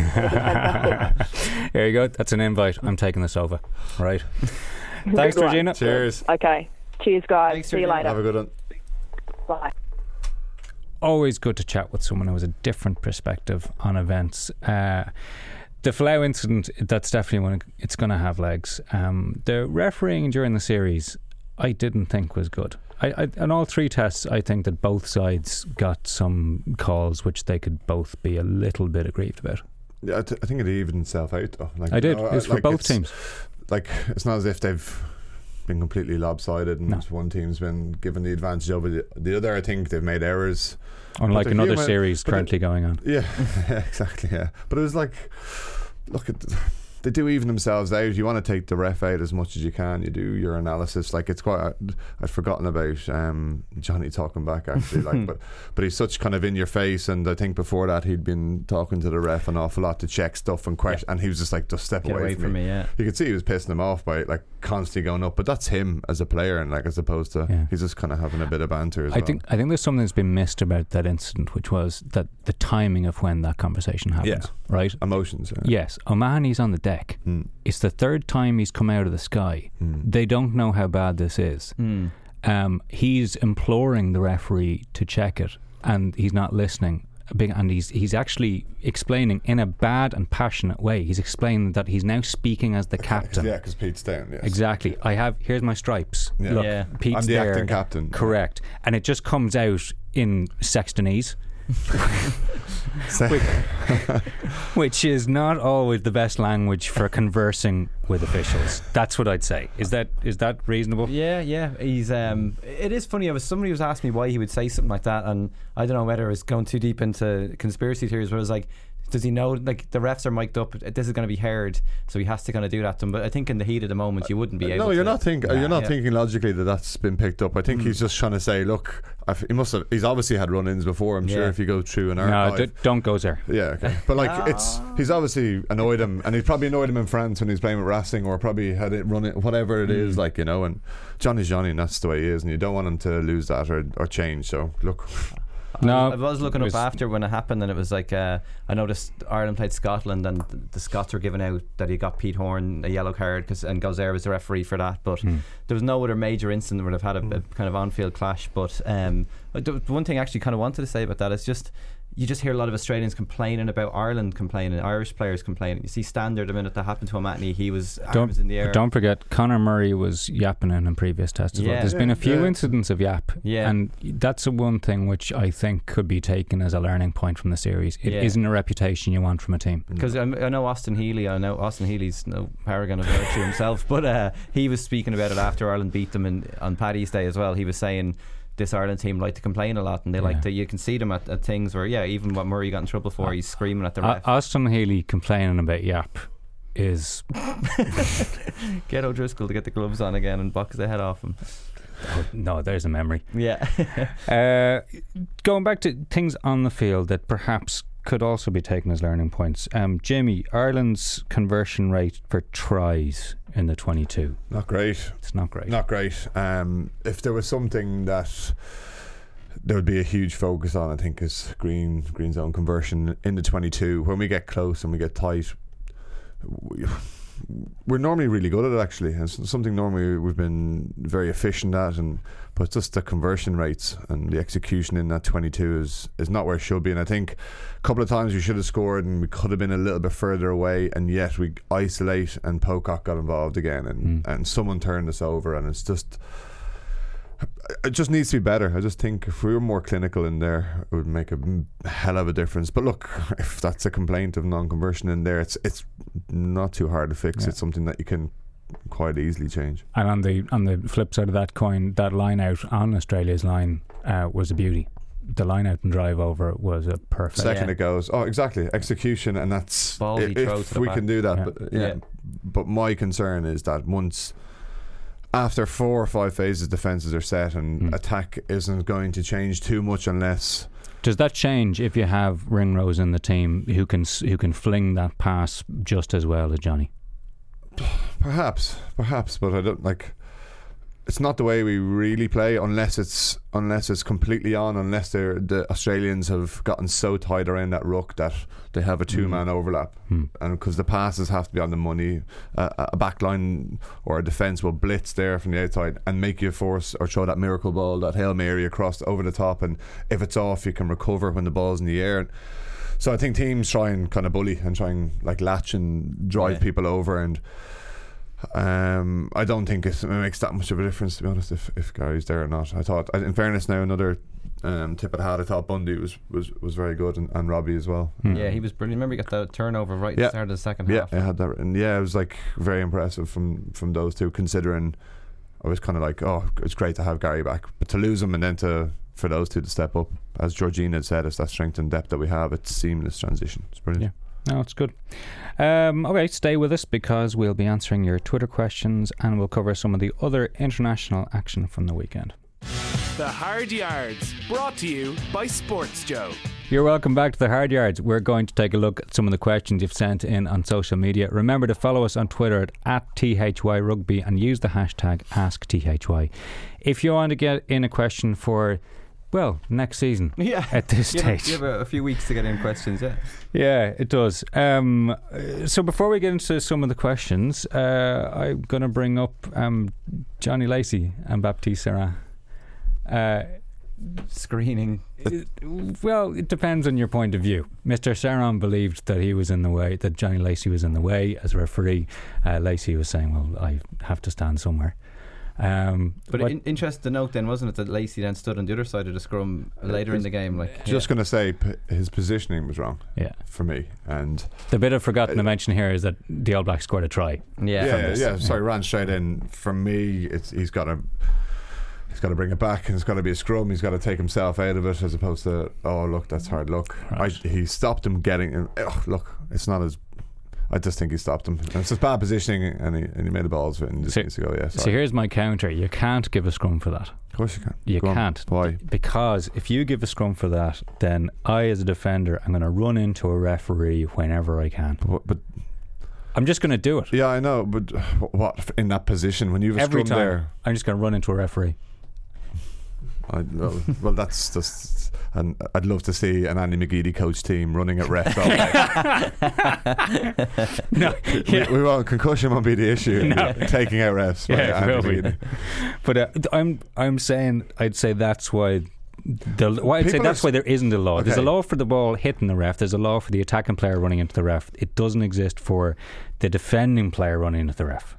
fantastic. There you go. That's an invite. I'm taking this over. Right. Thanks, Georgina. Cheers. Okay. Cheers, guys. Thanks, See you later. Have a good one. Bye. Always good to chat with someone who has a different perspective on events. Uh, the Folau incident, that's definitely one. It's going to have legs. Um, the refereeing during the series, I didn't think was good. I, I, on all three tests, I think that both sides got some calls which they could both be a little bit aggrieved about. Yeah, I, th- I think it evened itself out though. Like, I did. You know, it's for like both it's, teams. Like it's not as if they've been completely lopsided and No. one team's been given the advantage over the, the other. I think they've made errors. Unlike But another human- series but currently the- going on. Yeah, yeah, exactly. Yeah, but it was like, look at. They do even themselves out. You want to take the ref out as much as you can. You do your analysis. Like it's quite. I'd forgotten about um, Johnny talking back actually. Like, but but he's such kind of in your face. And I think before that he'd been talking to the ref an awful lot to check stuff and question. Yeah. And he was just like, just step Get away, away from, from me. me. Yeah, you could see he was pissing him off by like constantly going up. But that's him as a player, and like as opposed to Yeah. he's just kind of having a bit of banter as I well. think I think there's something that's been missed about that incident, which was that the timing of when that conversation happens. Yeah. Right. Emotions. Yeah. Yes, O'Mahony's on the deck. Mm. It's the third time he's come out of the sky. Mm. They don't know how bad this is. mm. Um, he's imploring the referee to check it, and he's not listening. A big, and he's he's actually explaining in a bad and passionate way. He's explaining that he's now speaking as the captain. Yeah, because Pete's down. Yes. Exactly. I have here's my stripes. Yeah. Look, Yeah. Pete's I'm the there. acting captain. Correct. And it just comes out in Sextonese. Which, Which is not always the best language for conversing with officials. That's what I'd say. Is that is that reasonable? Yeah, yeah. He's. Um, it is funny. I was somebody was asking me why he would say something like that, and I don't know whether it's going too deep into conspiracy theories. But I was like, does he know? Like the refs are mic'd up. This is going to be heard, so he has to kind of do that to them. But I think in the heat of the moment, you wouldn't be able. no, you're to, not thinking. Nah, You're not yeah. thinking logically that that's been picked up. I think Mm. he's just trying to say, look, I've, he must have. He's obviously had run-ins before. I'm sure Yeah. if you go through an No, archive. d- don't go there. Yeah, okay. But like it's he's obviously annoyed him, and he's probably annoyed him in France when he's playing with Racing, or probably had it run it, whatever it is, like you know. And Johnny's Johnny, and that's the way he is, and you don't want him to lose that or, or change. So look, No, I was looking it up was- after when it happened, and it was like uh, I noticed Ireland played Scotland, and the, the Scots were giving out that he got Pete Horn a yellow card, cause, and Gozer was the referee for that. But Hmm. there was no other major incident where they've had a, a kind of on-field clash. But um, the one thing I actually kind of wanted to say about that is just. You just hear a lot of Australians complaining about Ireland complaining, Irish players complaining. You see Standard the minute that happened to O'Mahony, he was Don't, arms in the air. don't forget, Conor Murray was yapping in a previous test as well. Yeah. There's been a few Yeah. incidents of yap, Yeah. and that's the one thing which I think could be taken as a learning point from the series. It Yeah. isn't a reputation you want from a team. Because I, I know Austin Healy, I know Austin Healy's no paragon of virtue himself, but uh, he was speaking about it after Ireland beat them in, on Paddy's Day as well. He was saying this Ireland team like to complain a lot, and they Yeah. like to. You can see them at, at things where, yeah, even what Murray got in trouble for, he's screaming at the Uh, ref. Austin Healy complaining about yap is Get O'Driscoll to get the gloves on again and box the head off him. oh, no, there's a memory. Yeah. Uh, going back to things on the field that perhaps could also be taken as learning points. Um, Jamie, Ireland's conversion rate for tries in the twenty-two. not great. It's not great. Not great. Um, if there was something that there would be a huge focus on, I think, is green green zone conversion in the twenty-two. When we get close and we get tight, we, we're normally really good at it. Actually, and it's something normally we've been very efficient at, and but just the conversion rates and the execution in that twenty-two is is not where it should be. And I think a couple of times we should have scored, and we could have been a little bit further away, and yet we isolate, and Pocock got involved again, and Mm. and someone turned us over, and it's just. It just needs to be better. I just think if we were more clinical in there, it would make a m- hell of a difference. But look, if that's a complaint of non-conversion in there, it's it's not too hard to fix. Yeah. It's something that you can quite easily change. And on the on the flip side of that coin, that line out on Australia's line uh, was a beauty. The line out and drive over was a perfect. Second yeah. it goes, oh, exactly, execution, and that's Ballsy if, throw if to the we back. can do that. Yeah. But yeah, Yeah. but my concern is that once. After four or five phases, defences are set, and Mm. attack isn't going to change too much unless. Does that change if you have Ringrose in the team who can s- who can fling that pass just as well as Johnny? Perhaps, perhaps, but I don't like. It's not the way we really play unless it's unless it's completely on. Unless they're the Australians have gotten so tight around that ruck that they have a two-man overlap, Hmm. and because the passes have to be on the money, uh, a back line or a defence will blitz there from the outside and make you force or throw that miracle ball, that Hail Mary across over the top, and if it's off, you can recover when the ball's in the air. So I think teams try and kind of bully and try and like latch and drive Yeah. people over, and um, I don't think it makes that much of a difference, to be honest, if, if Gary's there or not. I thought, in fairness, now another um, tip it had, I thought Bundy was, was, was very good, and, and Robbie as well. Mm. Yeah, he was brilliant. Remember, he got the turnover right at Yeah. the start of the second Yeah, half. I had that, and yeah, it was like very impressive from from those two. Considering I was kind of like, oh, it's great to have Gary back, but to lose him and then to for those two to step up, as Georgina had said, it's that strength and depth that we have. It's seamless transition. It's brilliant. Yeah. No, it's good. Um, okay, stay with us because we'll be answering your Twitter questions and we'll cover some of the other international action from the weekend. The Hard Yards, brought to you by Sports Joe. You're welcome back to the Hard Yards. We're going to take a look at some of the questions you've sent in on social media. Remember to follow us on Twitter at, at T H Y Rugby and use the hashtag Ask T H Y. If you want to get in a question for, well, next season Yeah. at this You have, stage. you have a, a few weeks to get in questions, yeah. Yeah, it does. Um, uh, so before we get into some of the questions, uh, I'm going to bring up um, Johnny Lacey and Baptiste Serra. Uh, Screening. it- well, it depends on your point of view. Mister Serran believed that he was in the way, that Johnny Lacey was in the way as a referee. Uh, Lacey was saying, well, I have to stand somewhere. Um, But what- in, interesting to note then, wasn't it, that Lacey then stood on the other side of the scrum later in the game? Like, Just going to say, p- his positioning was wrong. Yeah. For me, and the bit I've forgotten to mention here is that the All Blacks scored a try. Yeah, yeah, from yeah, this. yeah. Sorry, ran straight in. For me, it's he's got to. He's got to bring it back, and it's got to be a scrum. He's got to take himself out of it, as opposed to, oh look, that's hard luck. Right. I, he stopped him getting. Oh, look, it's not as. I just think he stopped him. And it's just bad positioning, and he and he made the balls of it, and just See- needs to go. Yeah, So sorry. here's my counter. You can't give a scrum for that. Of course you can. You Go on. can't. Why? Because if you give a scrum for that, then I, as a defender, I'm going to run into a referee whenever I can. But, but I'm just going to do it. yeah, I know. But what in that position when you have a Every scrum time. there? I'm just going to run into a referee. I, well, well, that's just. And I'd love to see an Andy McGeady coach team running at ref all day. No, yeah. we, we won't. Concussion won't be the issue. No. Taking out refs. by Yeah, it Andy will be. McGeady. But uh, I'm I'm saying I'd say that's why the why I'd say People that's are why there isn't a law. There's a Okay. law for the ball hitting the ref. There's a law for the attacking player running into the ref. It doesn't exist for the defending player running into the ref.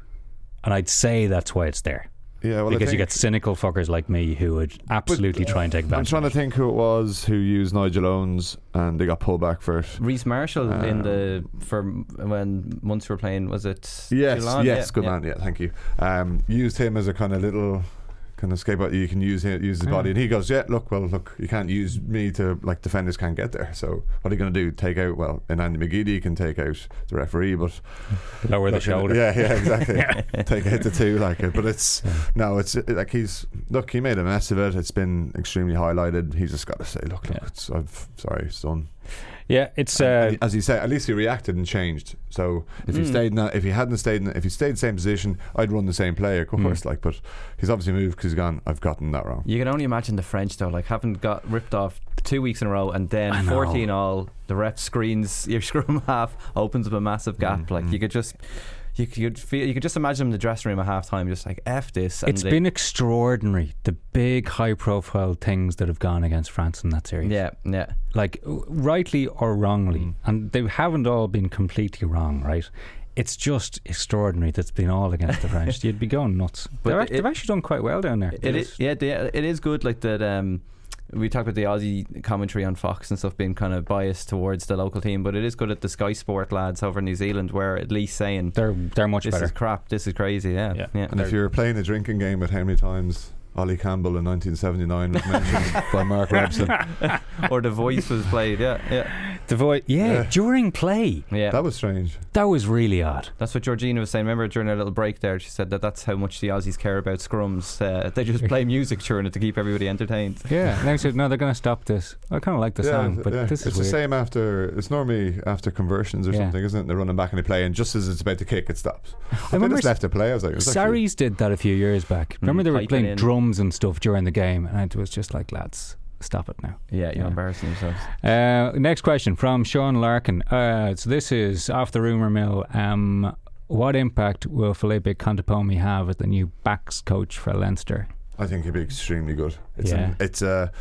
And I'd say that's why it's there. Yeah, well, I Because you think- get cynical fuckers like me who would absolutely try and take I'm advantage. trying to think who it was who used Nigel Owens and they got pulled back for it. Reece Marshall in Um, the for when Munster were playing, was it? Yes, Toulon? yes, Yeah, good yeah. man. Yeah, thank you. Um, used him as a kind of little kind of scapegoat. You can use him, use his Yeah. body, and he goes, "Yeah, look, well, look, you can't use me to like defenders can't get there. So what are you going to do? Take out? Well, in Andy McGeady, you can take out the referee, but Lower the look, shoulder. Yeah, yeah, exactly. Take a hit to two, like it. But it's no, it's it, like he's look. He made a mess of it. It's been extremely highlighted. He's just got to say, look, look, Yeah. it's I've sorry, it's done. Yeah, it's And- uh, and as you say, at least he reacted and changed. So if he Mm. stayed, in that, if he hadn't stayed, in, if he stayed in the same position, I'd run the same play, of course. Mm. Like, but he's obviously moved because he's gone. I've gotten that wrong. You can only imagine the French though, like having got ripped off two weeks in a row and I then know. fourteen all. The ref screens your scrum half, opens up a massive gap. Mm, Like mm. you could just, you could feel, you could just imagine him in the dressing room at half time, just like F this. And it's they- been extraordinary. The big high-profile things that have gone against France in that series. yeah, yeah. Like w- rightly or wrongly, Mm. and they haven't all been completely wrong, right? It's just extraordinary that's been all against the French. You'd be going nuts. But They're it- act- they've actually done quite well down there. It is, yeah, they, it is good. Like that. Um, we talked about the Aussie commentary on Fox and stuff being kind of biased towards the local team, but it is good at the Sky Sport lads over in New Zealand, where at least saying They're they're much this better. is crap, this is crazy. Yeah, Yeah. yeah. And if you're playing a drinking game at how many times Ollie Campbell in nineteen seventy-nine was mentioned by Mark Robson, or the voice was played. Yeah, yeah, The voice, yeah, Yeah. during play, yeah. that was strange. that was really odd. That's what Georgina was saying. Remember during a little break there, she said that that's how much the Aussies care about scrums. Uh, they just play music during it to keep everybody entertained. Yeah, and I said, no, they're going to stop this. I kind of like the yeah, song, but yeah. this is it's weird. the same after. It's normally after conversions or Yeah. something, isn't it? They're running back and they play, and just as it's about to kick, it stops. But I they remember just left it play. I was like, it was actually- Saris did that a few years back. Remember Mm, they were piping playing in. drums and stuff during the game, and it was just like, lads, stop it now. Yeah, you're Yeah. embarrassing yourselves. Uh, next question from Sean Larkin. Uh, so this is off the rumour mill. Um, what impact will Felipe Contepomi have as the new backs coach for Leinster? I think he'd be extremely good. It's Yeah. an, it's a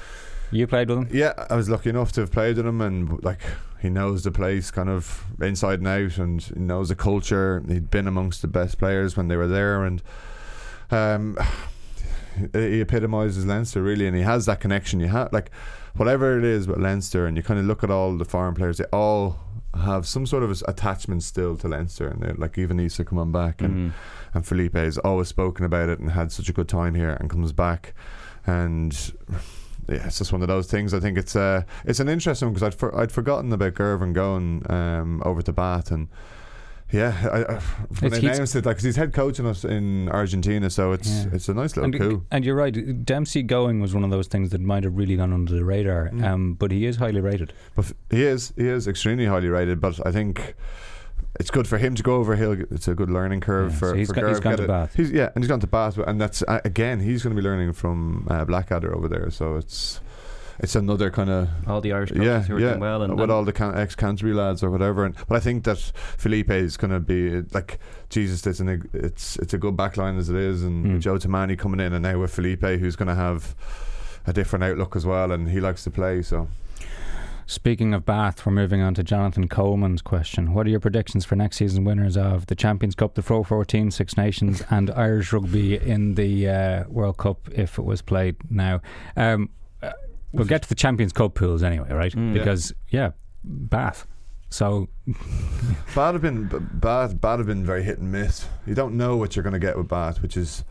You played with him? Yeah, I was lucky enough to have played with him, and like he knows the place kind of inside and out, and he knows the culture. He'd been amongst the best players when they were there, and um, he epitomises Leinster really, and he has that connection. You have like whatever it is with Leinster, and you kind of look at all the foreign players; they all have some sort of attachment still to Leinster, and they're like even Issa coming back, and Mm. and Felipe has always spoken about it and had such a good time here, and comes back, and yeah, it's just one of those things. I think it's uh, it's an interesting one because I'd for, I'd forgotten about Gervin going um, over to Bath, and yeah, I, I, when It's- they he's- announced it, like 'cause he's head coaching us in Argentina, so it's Yeah. it's a nice little And, coup. and you're right, Dempsey going was one of those things that might have really gone under the radar, Mm. um, but he is highly rated. But f- he is he is extremely highly rated. But I think it's good for him to go over. He'll it's a good learning curve Yeah, for. so he's for got- he's Gerv, gone get to it. Bath. He's, yeah, and he's gone to Bath, and that's uh, again he's going to be learning from uh, Blackadder over there. So it's it's another kind of all the Irish coaches yeah who are yeah doing well, and, with and all the can- ex Canterbury lads or whatever. And but I think that Felipe is going to be like Jesus. It's an it's it's a good backline as it is, and Mm. Joe Tamani coming in, and now with Felipe, who's going to have a different outlook as well, and he likes to play. So. Speaking of Bath, we're moving on to Jonathan Coleman's question. What are your predictions for next season winners of the Champions Cup, the Pro fourteen, Six Nations and Irish Rugby in the uh, World Cup if it was played now? Um, uh, we'll get to the Champions Cup pools anyway, right? Mm. Because, yeah, Bath. So Bath have been b- Bath, Bath have been very hit and miss. You don't know what you're going to get with Bath, which is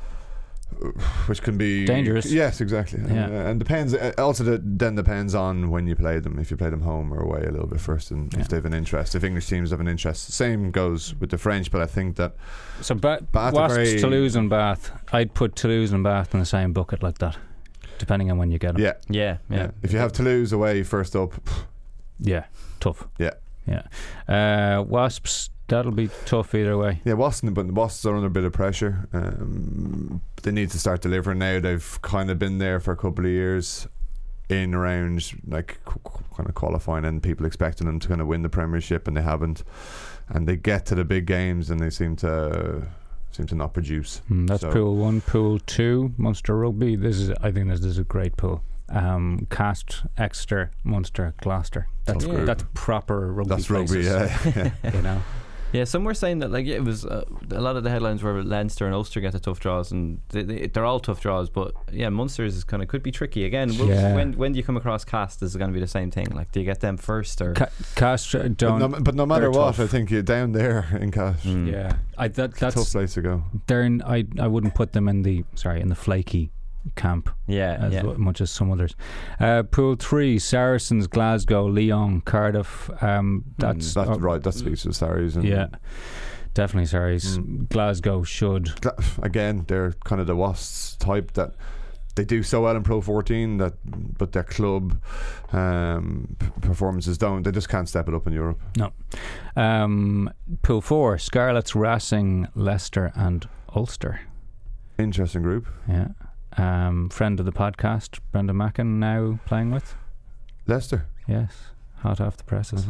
which can be dangerous. Yes, exactly. Yeah. Uh, and depends. uh, Also, de- then depends on when you play them. If you play them home or away a little bit first, and Yeah. if they have an interest. If English teams have an interest, same goes with the French. But I think that So ba- Bath are Wasps, very- Toulouse and Bath. I'd put Toulouse and Bath in the same bucket like that, depending on when you get them. yeah, yeah, yeah, yeah. If you have Toulouse away first up, Yeah, tough. yeah, Yeah. Uh, Wasps, that'll be tough either way. yeah. Wasps, but the Wasps are under a bit of pressure. Um, they need to start delivering now. They've kind of been there for a couple of years, in around like qu- qu- kind of qualifying, and people expecting them to kind of win the Premiership, and they haven't. And they get to the big games, and they seem to seem to not produce. Mm, that's So- pool one. Pool two, Munster Rugby. This is, I think, this is a great pool. Um, Cast, Exeter, Munster, Gloucester. That's Top group. that's proper rugby. That's rugby, places, yeah. you know. Yeah, some were saying that like yeah, it was uh, a lot of the headlines were Leinster and Ulster get the tough draws, and they, they, they're all tough draws. But yeah, Munster's is kind of could be tricky again. Will- Yeah. When when do you come across Cast? Is it going to be the same thing? Like, do you get them first or? Ca- Cast uh, But don't. no, but no matter they're what, tough. I think you're down there in Cash. Mm. Yeah, I that It's a tough that's place to go. they're in, I I wouldn't put them in the sorry in the flaky camp Yeah, as yeah. w- much as some others. Uh, pool three: Saracens, Glasgow, Lyon, Cardiff. Um, that's That's uh, right. That speaks to the Saris. And Yeah, definitely Saris. Mm. Glasgow should. Gla- again, they're kind of the Wasps type that they do so well in Pro fourteen that, but their club um, p- performances don't. They just can't step it up in Europe. No. Um, pool four: Scarlets, Racing, Leicester, and Ulster. Interesting group. Yeah. Um, friend of the podcast, Brendan Mackin, now playing with. Leicester. Yes, hot off the presses.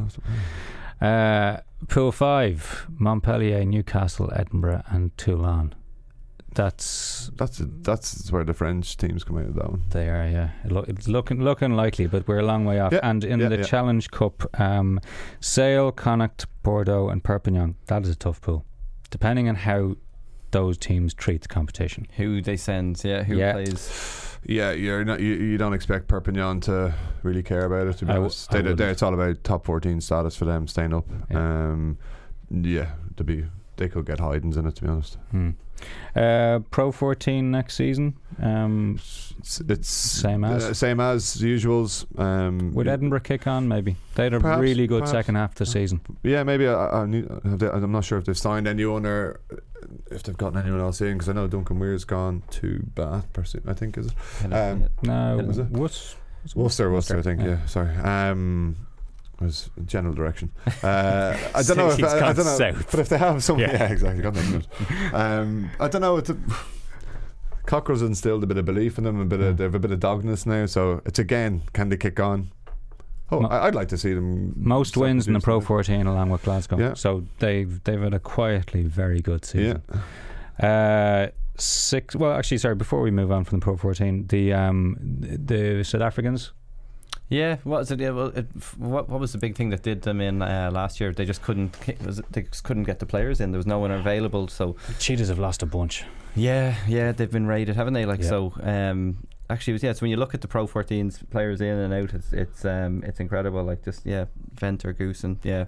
Uh, pool five: Montpellier, Newcastle, Edinburgh, and Toulon. That's That's that's where the French teams come out of that one. they are. Yeah, it lo- it's looking looking likely, but we're a long way off. Yeah, And in yeah, the yeah. Challenge Cup, um, Sale, Connacht, Bordeaux, and Perpignan. That is a tough pool, depending on how those teams treat the competition. Who they send? Yeah, who Yeah. plays? Yeah, you're not. You, you don't expect Perpignan to really care about it. To be I w- honest, I they, wouldn't. they, it's all about top fourteen status for them staying up. Yeah. Um, yeah, to be they could get Haydens in it. To be honest, Hmm. Uh, Pro fourteen next season. Um, it's, it's Same as? uh, same as the usuals. Um, would Edinburgh kick on? Maybe they had a Perhaps, really good perhaps. second half of the season. Yeah, maybe I, I need, have they, I'm not sure if they've signed anyone or if they've gotten anyone else in, because I know Duncan Weir's gone to Bath. Person, I think is it Um, No, Was it? what's Worcester? Worcester, I think. yeah. Yeah, sorry. Um, was general direction. Uh, I don't know if He's I, I gone don't know, south. but if they have some, Yeah. yeah, exactly. Got nothing good. Um, I don't know. It's a, Cockerell's instilled a bit of belief in them, a bit of they have a bit of dogness now. So it's again, can they kick on? Oh, Mo- I, I'd like to see them. Most start wins in the Pro producing fourteen along with Glasgow. Yeah. So they've they've had a quietly very good it. season. Yeah, Uh, six. Well, actually, sorry. Before we move on from the Pro fourteen, the um, the South Africans. Yeah, what was it? Yeah, well, it, what what was the big thing that did them in uh, last year? They just couldn't. Was it, they just couldn't get the players in. There was no one available. So the Cheetahs have lost a bunch. Yeah, yeah, they've been raided, haven't they? Like yeah. so. Um, actually, it was, yeah. So when you look at the Pro fourteens players in and out, it's it's um it's incredible. Like just yeah, Venter, Goosen, yeah.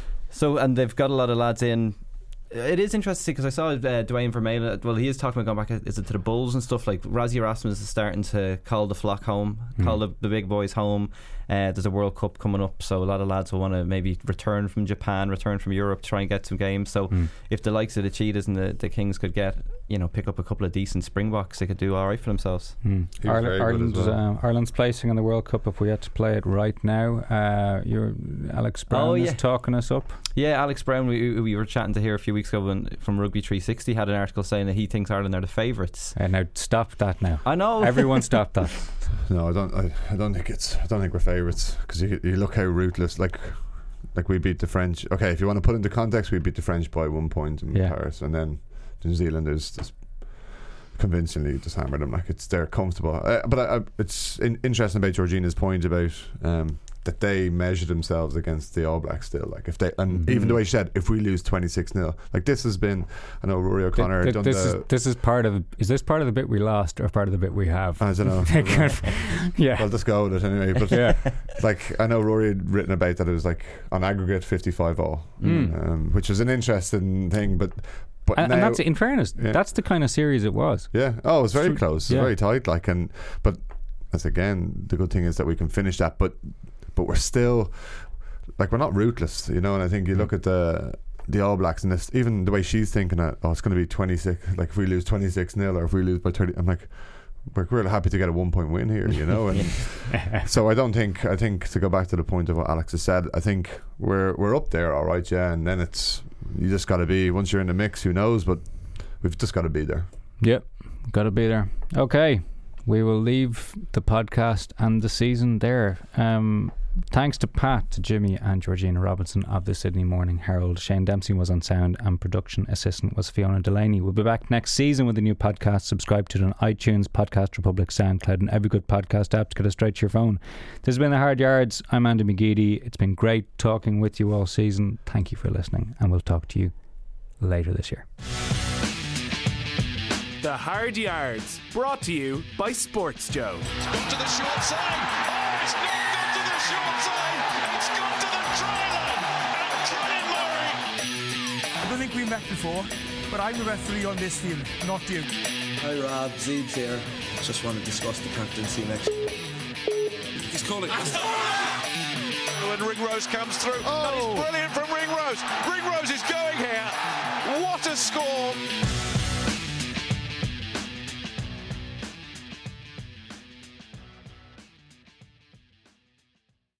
So and they've got a lot of lads in. It is interesting because I saw uh, Dwayne Vermeulen. Well, he is talking about going back. Is it to the Bulls and stuff? Like Rassie Erasmus is starting to call the flock home, mm. call the, the big boys home. Uh, there's a World Cup coming up, so a lot of lads will want to maybe return from Japan, return from Europe, try and get some games. So mm. if the likes of the Cheetahs and the, the Kings could get, you know, pick up a couple of decent Springboks, they could do all right for themselves. Mm. Ireland, Ireland's, well. uh, Ireland's placing in the World Cup. If we had to play it right now, uh, you're Alex Brown oh, is yeah. talking us up. Yeah, Alex Brown. We, we were chatting to here a few weeks ago when, from Rugby three sixty had an article saying that he thinks Ireland are the favourites. Uh, now stop that now. I know. Everyone stop that. No, I don't. I, I don't think it's. I don't think we're favourites because you, you look how ruthless. Like, like we beat the French. Okay, if you want to put into context, we beat the French by one point in yeah. Paris, and then New Zealanders just convincingly just hammered them. Like it's they're comfortable. Uh, but I, I, it's in, interesting about Georgina's point about um, that they measure themselves against the All Blacks still. Like if they and mm-hmm. even the way she said, if we lose twenty-six nil, like this has been. I know Rory O'Connor. Th- th- done this the is this is part of. Is this part of the bit we lost or part of the bit we have? I don't know. yeah. I'll just go with it anyway. But yeah. like I know Rory had written about that it was like on aggregate fifty-five all, mm. um, which was an interesting thing, but. But and, now, and that's in fairness, yeah. that's the kind of series it was. Yeah. Oh, it was very close. It was yeah. very tight. Like, and but as again, the good thing is that we can finish that. But but we're still like we're not ruthless, you know. And I think you look at the the All Blacks and this, even the way she's thinking that oh, it's going to be twenty-six. Like if we lose twenty-six nil or if we lose by thirty, I'm like. We're really happy to get a one point win here, you know, and so I don't think I think to go back to the point of what Alex has said, I think we're we're up there, all right, yeah, and then it's you just got to be once you're in the mix, who knows, but we've just got to be there. Yep, got to be there. Okay, we will leave the podcast and the season there. Um, thanks to Pat, to Jimmy and Georgina Robinson of the Sydney Morning Herald. Shane Dempsey was on sound and production assistant was Fiona Delaney. We'll be back next season with a new podcast. Subscribe to it on iTunes, Podcast Republic, SoundCloud and every good podcast app to get it straight to your phone. This has been The Hard Yards. I'm Andy McGeady. It's been great talking with you all season. Thank you for listening and we'll talk to you later this year. The Hard Yards, brought to you by Sports Joe. It's gone to the short side. Oh, it's not gone to the short side. It's gone to the try line. And Colin Murray. I don't think we met before, but I'm the referee on this field, not you. Hi Rob, Zeebs here. Just want to discuss the captaincy next. He's calling. When Ringrose comes through, oh. That is brilliant from Ringrose. Ringrose is going here. What a score!